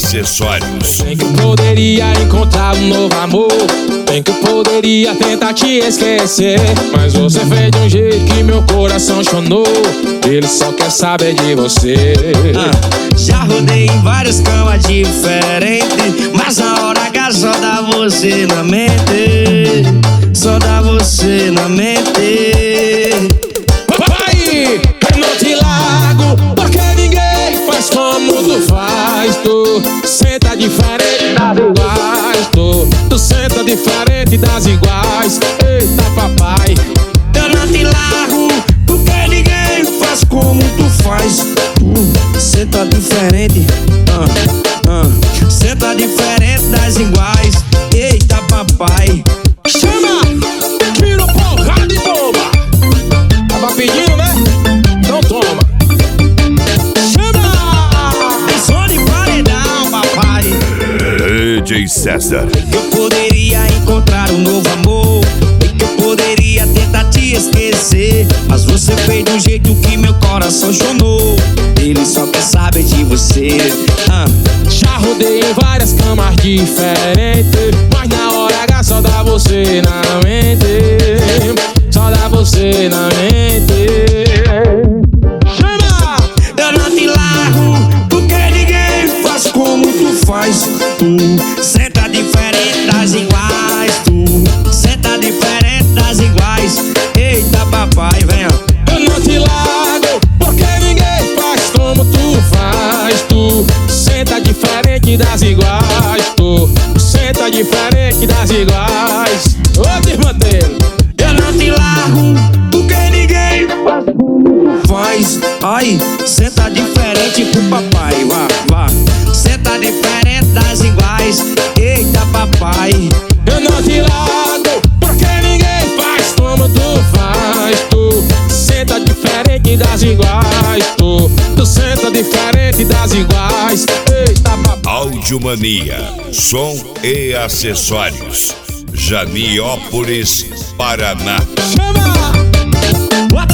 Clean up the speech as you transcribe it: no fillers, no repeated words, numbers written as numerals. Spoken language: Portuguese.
Acessórios. Bem que eu poderia encontrar um novo amor, bem que eu poderia tentar te esquecer, mas você fez de um jeito que meu coração chonou. Ele só quer saber de você. Já rodei em várias camas diferentes, mas na hora H só dá você na mente. Só dá você na mente. Papai, eu não te largo, porque ninguém faz como tu faz. Tu senta diferente das iguais. Tu senta diferente das iguais. Eita papai, Eu não te largo, porque ninguém faz como tu faz. Senta diferente, senta diferente das iguais. Eita papai, chama! Tira porrada de bomba! Tava pedindo, né? Então toma! Chama! é som de paredão, papai. DJ César. Que eu poderia encontrar um novo amor, e que eu poderia tentar te esquecer, mas você fez de um jeito que meu coração chonou. Ele só quer saber de você. Já rodei em várias camas diferentes, mas na hora H só dá você na mente. Só dá você na mente. Chama! Eu não te largo, porque ninguém faz como tu faz. Tu senta diferente das iguais. Tu senta diferente das iguais. Eita papai, venha. Eu não te largo, porque ninguém faz como tu faz. Tu senta diferente das iguais. Tu senta diferente das iguais. Ô desmanteiro, Eu não te largo, porque ninguém faz como tu faz. Ai, senta diferente pro papai, vá. Senta diferente das iguais. Eita papai, eu não te largo, porque ninguém faz como tu faz. Tu senta diferente das iguais. Tu senta diferente das iguais. Eita papai. Audiomania, som e acessórios. Janiópolis, Paraná. Chama!